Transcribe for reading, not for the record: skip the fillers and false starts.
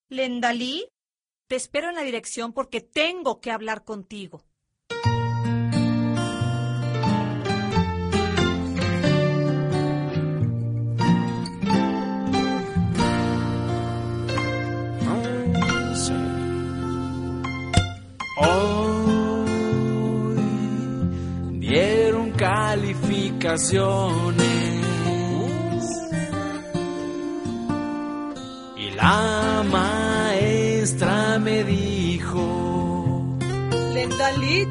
Lendalí, te espero en la dirección porque tengo que hablar contigo. Hoy dieron calificaciones y la maestra me dijo: Lendalí,